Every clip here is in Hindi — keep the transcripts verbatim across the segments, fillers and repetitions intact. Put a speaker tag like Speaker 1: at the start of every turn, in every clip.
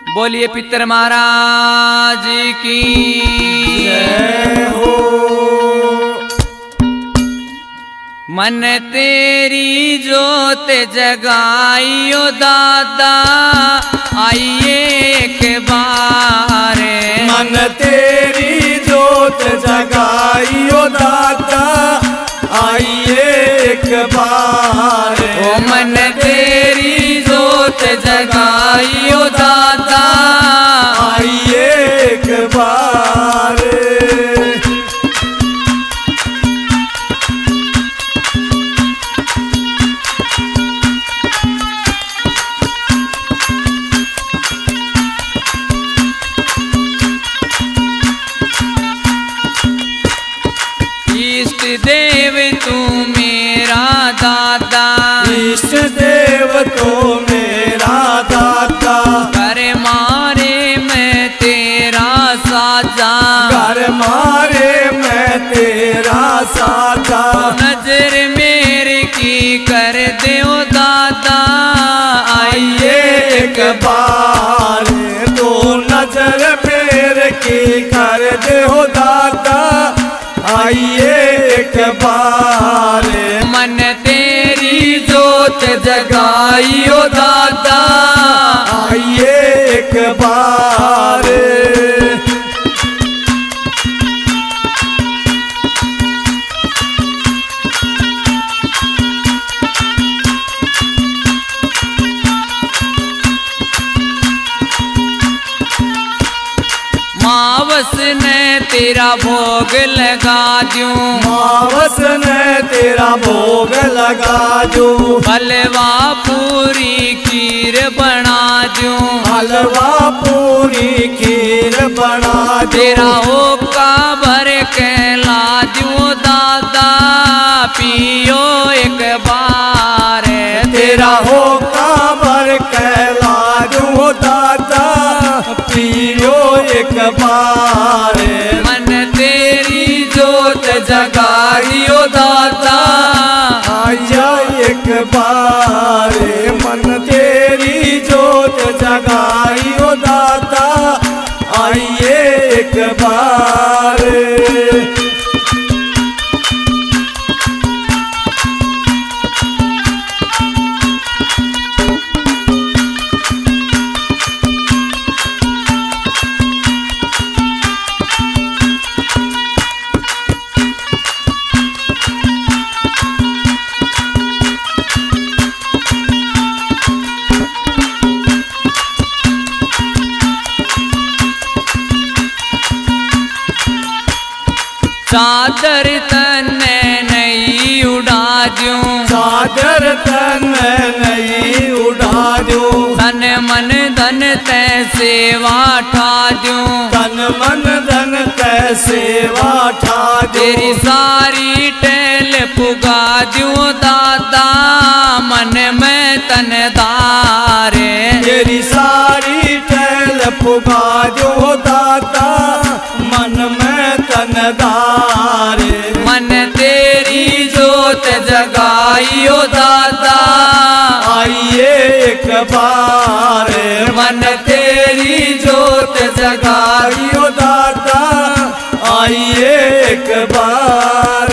Speaker 1: बोलिए पितर महाराज की
Speaker 2: जय हो।
Speaker 1: मन तेरी जोत जगाइयो दादा आइए एक बार।
Speaker 2: मन तेरी जोत जगाइयो दादा आइए एक बार।
Speaker 1: ओ मन तेरी जोत जगाइयो दादा
Speaker 2: आइए एक बार।
Speaker 1: इष्ट देव तू मेरा दादा,
Speaker 2: इष्ट देव तो मेरा दादा।
Speaker 1: कर मारे मैं तेरा साजा,
Speaker 2: कर मारे मैं तेरा साजा।
Speaker 1: नजर मेरे की कर दे ओ दादा
Speaker 2: आइए एक बार। तो नजर मेरे की कर दे हो दादा आइए एक बार।
Speaker 1: मन तेरी जोत जगाइयो दादा
Speaker 2: आइए एक बार।
Speaker 1: मावस ने तेरा भोग लगा दूं,
Speaker 2: मावस ने तेरा भोग लगा दूं।
Speaker 1: हलवा पूरी खीर बना दूं,
Speaker 2: हलवा पूरी खीर बना दूं।
Speaker 1: तेरा होका भर के ला दूं दादा पियो एक बार।
Speaker 2: तेरा होका भर के ला दूं दादा पियो एक बार।
Speaker 1: मन तेरी जोत जगाइयो दादा
Speaker 2: आइया एक बार। मन तेरी जोत जगाइयो दादा आइए एक बार।
Speaker 1: चादर तने नहीं उड़ा दूं,
Speaker 2: चादर तन नहीं उड़ा दूं।
Speaker 1: तन मन धन ते सेवा ठा दूं,
Speaker 2: तन मन धन कैसे वाठा
Speaker 1: तेरी सारी टेल पुगा दूं दादा मन में तनदार।
Speaker 2: तेरी सारी टैल पुगा दो दादा मन में तनदार।
Speaker 1: मन तेरी जोत जगाइयो दादा
Speaker 2: आइए एक बार।
Speaker 1: मन तेरी जोत
Speaker 2: जगाइयो दादा आइए एक बार।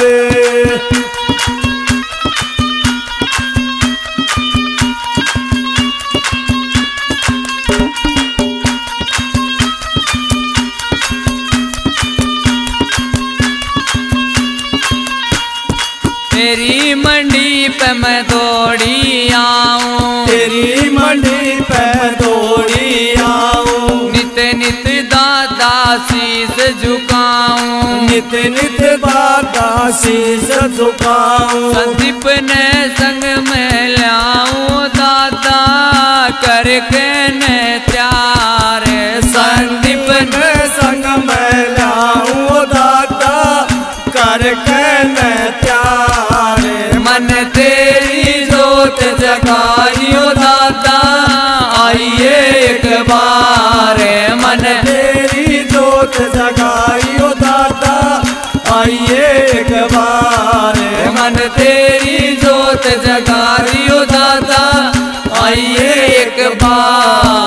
Speaker 1: तेरी मंडी पे मैं दौड़ी आऊं,
Speaker 2: तेरी मंडी पे दौड़ी आऊं।
Speaker 1: नित नित दादा शीस झुकाऊं,
Speaker 2: नित नित दादा शीस झुकाऊं।
Speaker 1: संदीप ने संग में लाऊं दादा करके ने त्यार।
Speaker 2: संदीप ने संग में लाऊं दादा करके न त्यार।
Speaker 1: मन तेरी जोत जगाइयो दादा आइए एक बार। मन
Speaker 2: तेरी जोत जगाइयो दादा आइए एक बार।
Speaker 1: मन तेरी जोत जगाइयो दादा आइए एक बार।